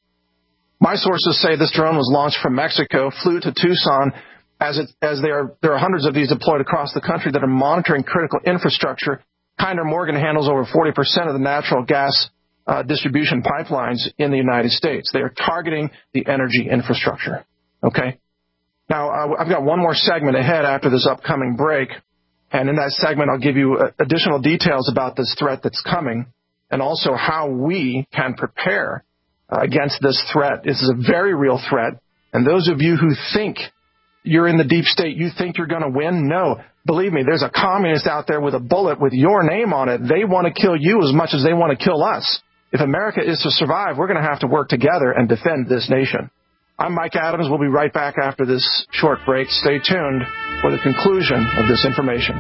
My sources say this drone was launched from Mexico, flew to Tucson, as, it, as there, are, there are hundreds of these deployed across the country that are monitoring critical infrastructure. Kinder Morgan handles over forty percent of the natural gas uh, distribution pipelines in the United States. They are targeting the energy infrastructure. Okay? Now, uh, I've got one more segment ahead after this upcoming break. And in that segment, I'll give you uh, additional details about this threat that's coming and also how we can prepare uh, against this threat. This is a very real threat. And those of you who think you're in the deep state, you think you're going to win, no. Believe me, there's a communist out there with a bullet with your name on it. They want to kill you as much as they want to kill us. If America is to survive, we're going to have to work together and defend this nation. I'm Mike Adams. We'll be right back after this short break. Stay tuned for the conclusion of this information.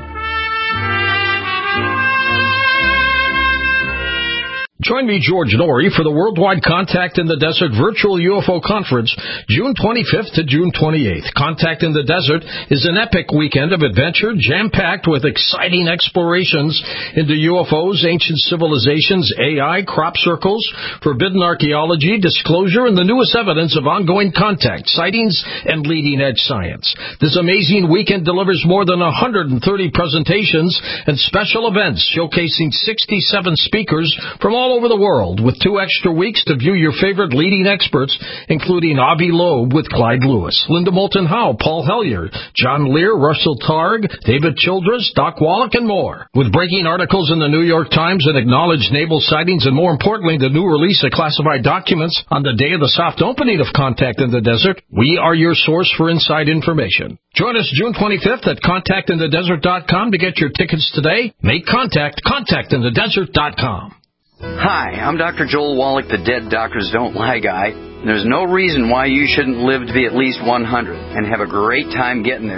Join me, George Norrie, for the Worldwide Contact in the Desert Virtual U F O Conference, June twenty-fifth to June twenty-eighth. Contact in the Desert is an epic weekend of adventure, jam-packed with exciting explorations into U F Os, ancient civilizations, A I, crop circles, forbidden archaeology, disclosure, and the newest evidence of ongoing contact, sightings, and leading-edge science. This amazing weekend delivers more than one hundred thirty presentations and special events showcasing sixty-seven speakers from all over the world, with two extra weeks to view your favorite leading experts, including Avi Loeb with Clyde Lewis, Linda Moulton Howe, Paul Hellyer, John Lear, Russell Targ, David Childress, Doc Wallach, and more. With breaking articles in the New York Times and acknowledged naval sightings, and more importantly, the new release of classified documents on the day of the soft opening of Contact in the Desert, we are your source for inside information. Join us June twenty-fifth at contact in the desert dot com to get your tickets today. Make contact, contact in the desert dot com. Hi, I'm Doctor Joel Wallach, the Dead Doctors Don't Lie guy. There's no reason why you shouldn't live to be at least one hundred and have a great time getting there.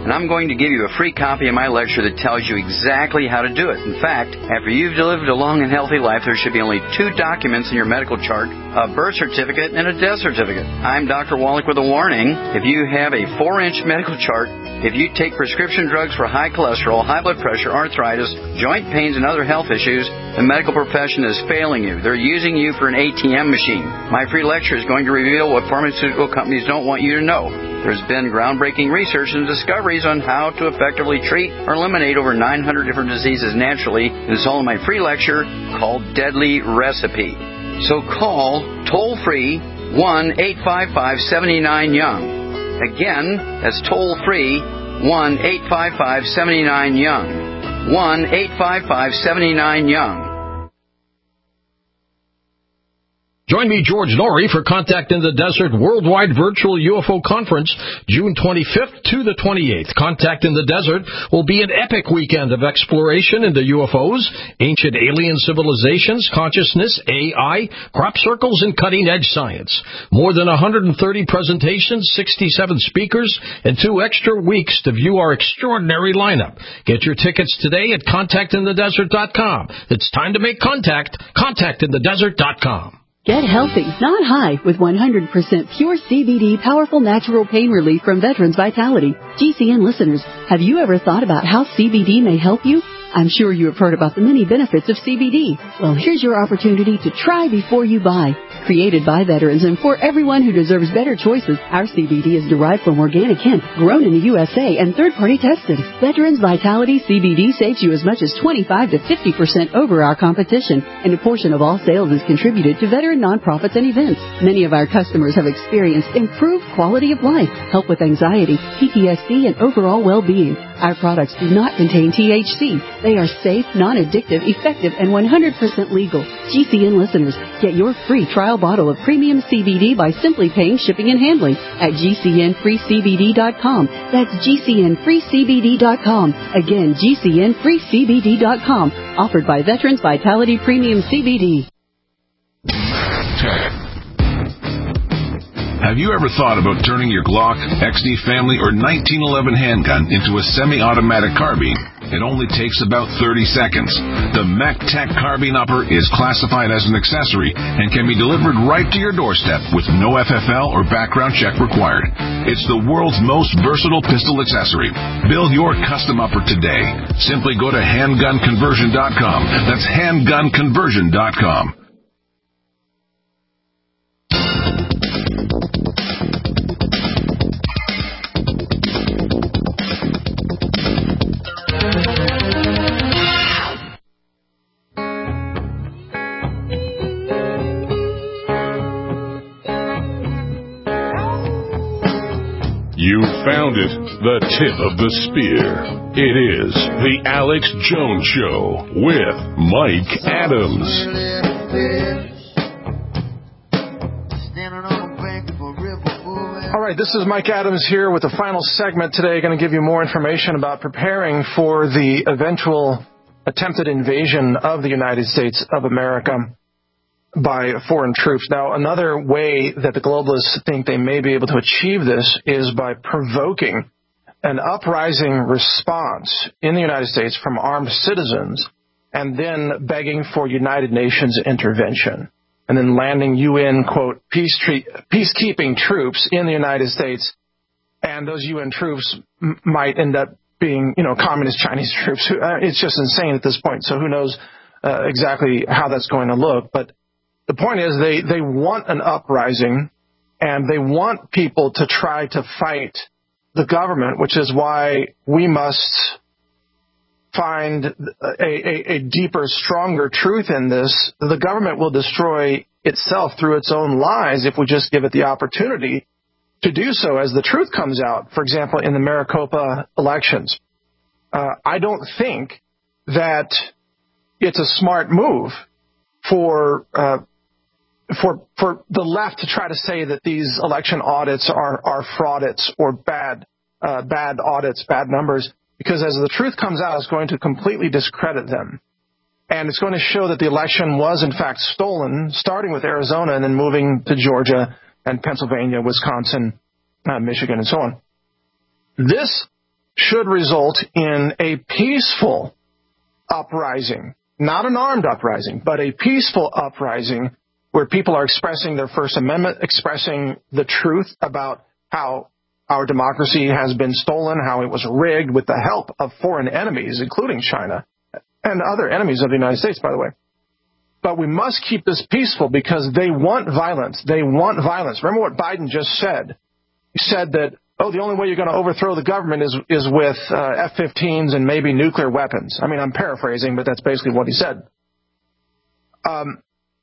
and I'm going to give you a free copy of my lecture that tells you exactly how to do it. In fact, after you've lived a long and healthy life, there should be only two documents in your medical chart, a birth certificate and a death certificate. I'm Doctor Wallach with a warning. If you have a four-inch medical chart, if you take prescription drugs for high cholesterol, high blood pressure, arthritis, joint pains, and other health issues, the medical profession is failing you. They're using you for an A T M machine. My free lecture is going to reveal what pharmaceutical companies don't want you to know. There's been groundbreaking research and discoveries on how to effectively treat or eliminate over nine hundred different diseases naturally. It's all in my free lecture called Deadly Recipe. So call toll-free one eight five five, seven nine, young. Again, that's toll-free one eight five five, seven nine, young. one eight five five, seven nine, young. Join me, George Norrie, for Contact in the Desert Worldwide Virtual U F O Conference, June twenty-fifth to the twenty-eighth. Contact in the Desert will be an epic weekend of exploration into U F Os, ancient alien civilizations, consciousness, A I, crop circles, and cutting-edge science. More than one hundred thirty presentations, sixty-seven speakers, and two extra weeks to view our extraordinary lineup. Get your tickets today at contact in the desert dot com. It's time to make contact. contact in the desert dot com. Get healthy, not high, with one hundred percent pure C B D powerful natural pain relief from Veterans Vitality. G C N listeners, have you ever thought about how C B D may help you? I'm sure you have heard about the many benefits of C B D. Well, here's your opportunity to try before you buy. Created by veterans and for everyone who deserves better choices, our C B D is derived from organic hemp, grown in the U S A, and third-party tested. Veterans Vitality C B D saves you as much as twenty-five to fifty percent over our competition, and a portion of all sales is contributed to veteran nonprofits and events. Many of our customers have experienced improved quality of life, help with anxiety, P T S D, and overall well-being. Our products do not contain T H C. They are safe, non-addictive, effective, and one hundred percent legal. G C N listeners, get your free trial bottle of premium C B D by simply paying shipping and handling at G C N free C B D dot com. That's G C N free C B D dot com. Again, G C N free C B D dot com. Offered by Veterans Vitality Premium C B D. Have you ever thought about turning your Glock, X D Family, or nineteen eleven handgun into a semi-automatic carbine? It only takes about thirty seconds. The MacTac Carbine Upper is classified as an accessory and can be delivered right to your doorstep with no F F L or background check required. It's the world's most versatile pistol accessory. Build your custom upper today. Simply go to handgun conversion dot com. That's handgun conversion dot com. You found it, the tip of the spear. It is the Alex Jones Show with Mike Adams. All right, this is Mike Adams here with the final segment today. Going to give you more information about preparing for the eventual attempted invasion of the United States of America by foreign troops. Now, another way that the globalists think they may be able to achieve this is by provoking an uprising response in the United States from armed citizens and then begging for United Nations intervention and then landing U N, quote, peace tre- peacekeeping troops in the United States. And those U N troops m- might end up being, you know, communist Chinese troops. It's just insane at this point. So who knows uh, exactly how that's going to look. But the point is they, they want an uprising, and they want people to try to fight the government, which is why we must find a, a, a deeper, stronger truth in this. The government will destroy itself through its own lies if we just give it the opportunity to do so as the truth comes out. For example, in the Maricopa elections, uh, I don't think that it's a smart move for uh, for for the left to try to say that these election audits are are fraudits or bad uh, bad audits, bad numbers, because as the truth comes out, it's going to completely discredit them. And it's going to show that the election was, in fact, stolen, starting with Arizona and then moving to Georgia and Pennsylvania, Wisconsin, uh, Michigan, and so on. This should result in a peaceful uprising, not an armed uprising, but a peaceful uprising where people are expressing their First Amendment, expressing the truth about how our democracy has been stolen, how it was rigged with the help of foreign enemies, including China and other enemies of the United States, by the way. But we must keep this peaceful because they want violence. They want violence. Remember what Biden just said. He said that, oh, the only way you're going to overthrow the government is is with uh, F fifteens and maybe nuclear weapons. I mean, I'm paraphrasing, but that's basically what he said. Um,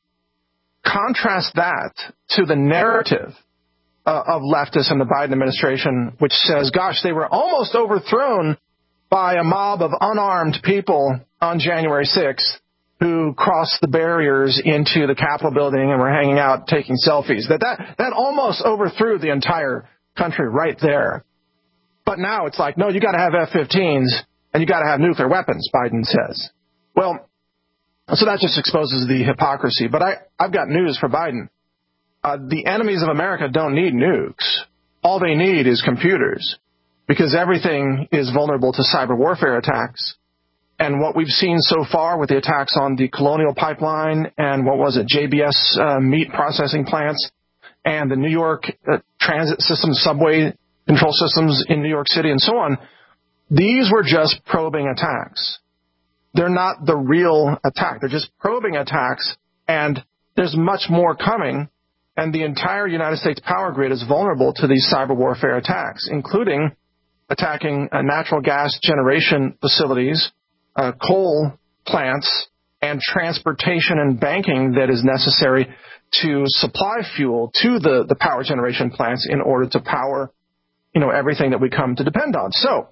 contrast that to the narrative uh, of leftists in the Biden administration, which says, gosh, they were almost overthrown by a mob of unarmed people on January sixth who crossed the barriers into the Capitol building and were hanging out taking selfies. That that that almost overthrew the entire country right there. But now it's like, no, you got to have F fifteens and you got to have nuclear weapons, Biden says. Well, so that just exposes the hypocrisy. But I, I've got news for Biden. Uh, the enemies of America don't need nukes. All they need is computers because everything is vulnerable to cyber warfare attacks. And what we've seen so far with the attacks on the Colonial Pipeline and what was it, J B S uh, meat processing plants and the New York uh, transit system, subway control systems in New York City and so on, these were just probing attacks. They're not the real attack. They're just probing attacks, and there's much more coming, and the entire United States power grid is vulnerable to these cyber warfare attacks, including attacking uh, natural gas generation facilities, uh, coal plants, and transportation and banking that is necessary to supply fuel to the, the power generation plants in order to power, you know, everything that we come to depend on. So,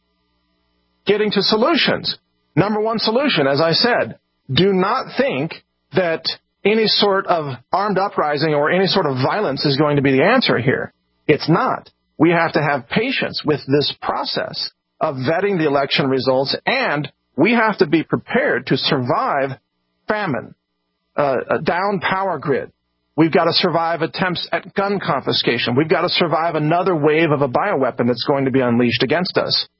getting to solutions. Number one solution, as I said, do not think that any sort of armed uprising or any sort of violence is going to be the answer here. It's not. We have to have patience with this process of vetting the election results, and we have to be prepared to survive famine, uh, a down power grid. We've got to survive attempts at gun confiscation. We've got to survive another wave of a bioweapon that's going to be unleashed against us.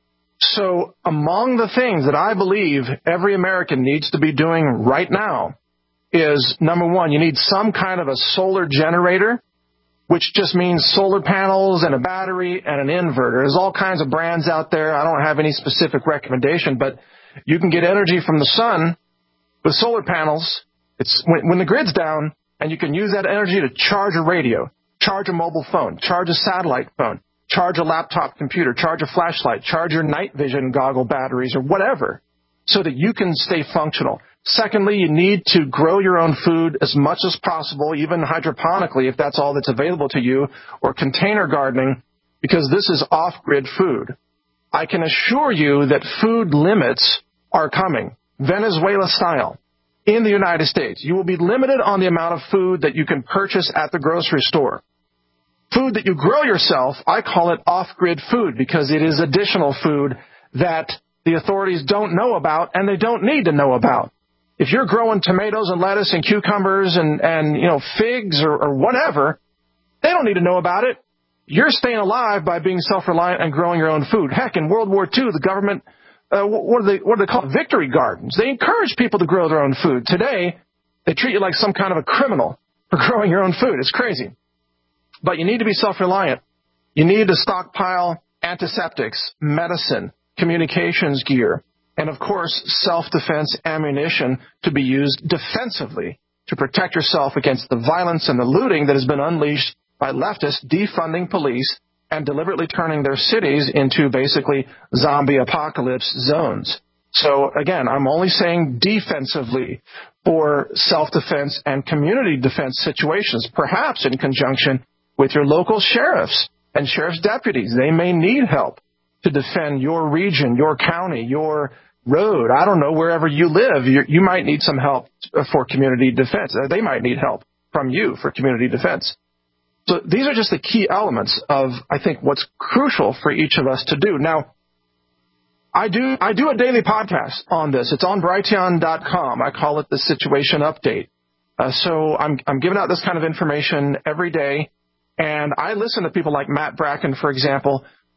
So among the things that I believe every American needs to be doing right now is, number one, you need some kind of a solar generator, which just means solar panels and a battery and an inverter. There's all kinds of brands out there. I don't have any specific recommendation, but you can get energy from the sun with solar panels. It's when, when the grid's down, and you can use that energy to charge a radio, charge a mobile phone, charge a satellite phone, charge a laptop computer, charge a flashlight, charge your night vision goggle batteries or whatever so that you can stay functional. Secondly, you need to grow your own food as much as possible, even hydroponically if that's all that's available to you, or container gardening, because this is off-grid food. I can assure you that food limits are coming, Venezuela style, in the United States. You will be limited on the amount of food that you can purchase at the grocery store. Food that you grow yourself, I call it off-grid food because it is additional food that the authorities don't know about and they don't need to know about. If you're growing tomatoes and lettuce and cucumbers and, and you know, figs or, or whatever, they don't need to know about it. You're staying alive by being self-reliant and growing your own food. Heck, in World War Two, the government, uh, what, are they, what are they called? Victory gardens. They encourage people to grow their own food. Today, they treat you like some kind of a criminal for growing your own food. It's crazy. But you need to be self-reliant. You need to stockpile antiseptics, medicine, communications gear, and, of course, self-defense ammunition to be used defensively to protect yourself against the violence and the looting that has been unleashed by leftists defunding police and deliberately turning their cities into basically zombie apocalypse zones. So, again, I'm only saying defensively for self-defense and community defense situations, perhaps in conjunction with your local sheriffs and sheriff's deputies. They may need help to defend your region, your county, your road. I don't know, wherever you live, you, you might need some help for community defense. They might need help from you for community defense. So these are just the key elements of, I think, what's crucial for each of us to do. Now, I do I do a daily podcast on this. It's on Brighteon dot com. I call it the Situation Update. Uh, so I'm I'm giving out this kind of information every day. And I listen to people like Matt Bracken, for example,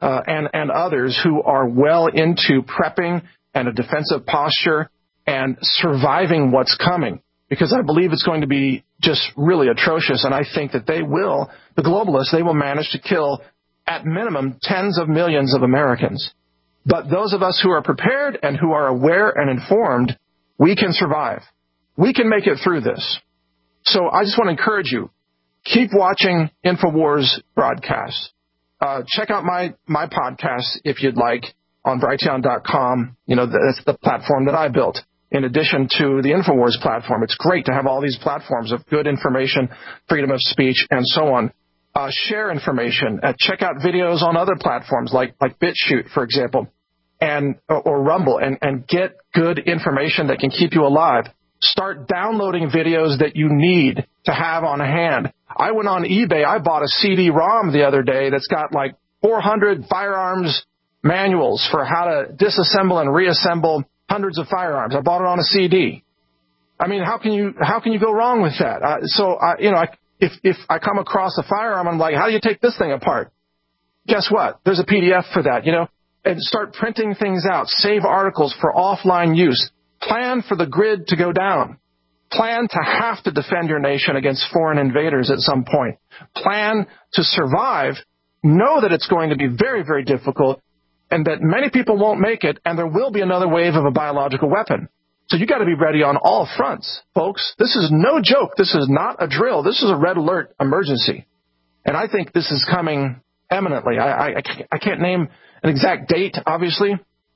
uh, and, and others who are well into prepping and a defensive posture and surviving what's coming, because I believe it's going to be just really atrocious. And I think that they will, the globalists, they will manage to kill at minimum tens of millions of Americans. But those of us who are prepared and who are aware and informed, we can survive. We can make it through this. So I just want to encourage you, keep watching InfoWars broadcasts. Uh, check out my, my podcast if you'd like on Brighteon dot com. You know, that's the platform that I built in addition to the InfoWars platform. It's great to have all these platforms of good information, freedom of speech, and so on. Uh, share information. Uh, check out videos on other platforms like, like BitChute, for example, and or Rumble, and, and get good information that can keep you alive. Start downloading videos that you need to have on hand. I went on eBay. I bought a C D ROM the other day that's got like four hundred firearms manuals for how to disassemble and reassemble hundreds of firearms. I bought it on a C D. I mean, how can you how can you go wrong with that? Uh, so, I, you know, I, if if I come across a firearm, I'm like, how do you take this thing apart? Guess what? There's a P D F for that, you know. And start printing things out. Save articles for offline use. Plan for the grid to go down. Plan to have to defend your nation against foreign invaders at some point. Plan to survive. Know that it's going to be very, very difficult and that many people won't make it, and there will be another wave of a biological weapon. So you got to be ready on all fronts, folks. This is no joke. This is not a drill. This is a red alert emergency. And I think this is coming imminently. I, I, I can't name an exact date, obviously,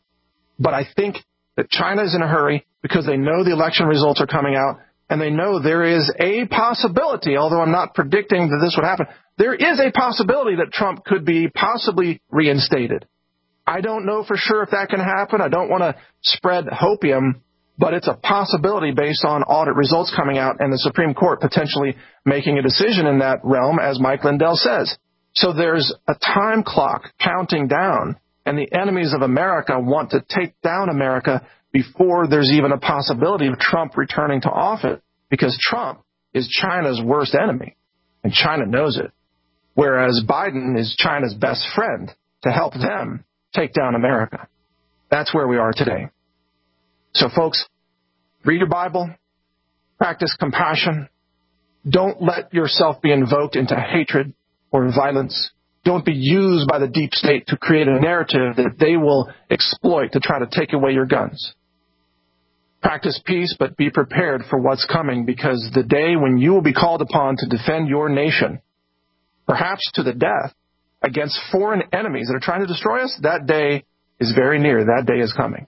but I think that China is in a hurry because they know the election results are coming out, and they know there is a possibility, although I'm not predicting that this would happen, there is a possibility that Trump could be possibly reinstated. I don't know for sure if that can happen. I don't want to spread hopium, but it's a possibility based on audit results coming out and the Supreme Court potentially making a decision in that realm, as Mike Lindell says. So there's a time clock counting down, and the enemies of America want to take down America before there's even a possibility of Trump returning to office, because Trump is China's worst enemy, and China knows it, whereas Biden is China's best friend to help them take down America. That's where we are today. So, folks, read your Bible, practice compassion. Don't let yourself be invoked into hatred or violence. Don't be used by the deep state to create a narrative that they will exploit to try to take away your guns. Practice peace, but be prepared for what's coming, because the day when you will be called upon to defend your nation, perhaps to the death, against foreign enemies that are trying to destroy us, that day is very near. That day is coming.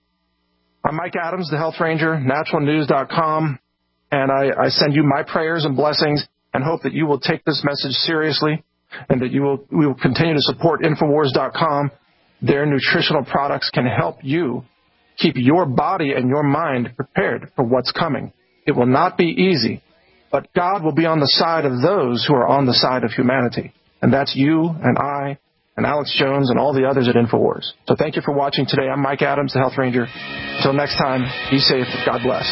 I'm Mike Adams, the Health Ranger, natural news dot com, and I, I send you my prayers and blessings and hope that you will take this message seriously and that you will, we will continue to support InfoWars dot com. Their nutritional products can help you keep your body and your mind prepared for what's coming. It will not be easy, but God will be on the side of those who are on the side of humanity. And that's you and I and Alex Jones and all the others at InfoWars. So thank you for watching today. I'm Mike Adams, the Health Ranger. Until next time, be safe. God bless.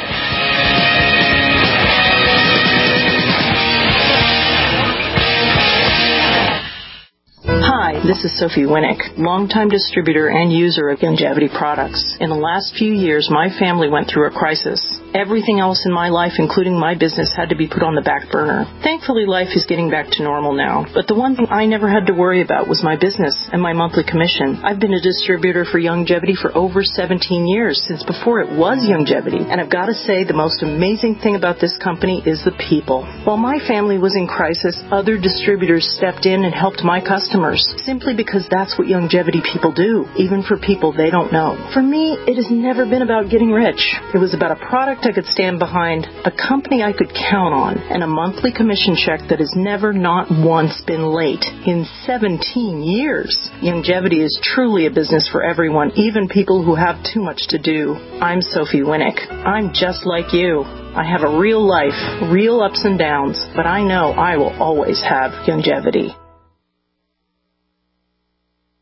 Hi, this is Sophie Winnick, longtime distributor and user of Youngevity products. In the last few years, my family went through a crisis. Everything else in my life, including my business, had to be put on the back burner. Thankfully, life is getting back to normal now. But the one thing I never had to worry about was my business and my monthly commission. I've been a distributor for Youngevity for over seventeen years, since before it was Youngevity. And I've got to say, the most amazing thing about this company is the people. While my family was in crisis, other distributors stepped in and helped my customers, simply because that's what Youngevity people do, even for people they don't know. For me, it has never been about getting rich. It was about a product I could stand behind, a company I could count on, and a monthly commission check that has never not once been late in seventeen years. Youngevity is truly a business for everyone, even people who have too much to do. I'm Sophie Winnick. I'm just like you. I have a real life, real ups and downs, but I know I will always have Youngevity.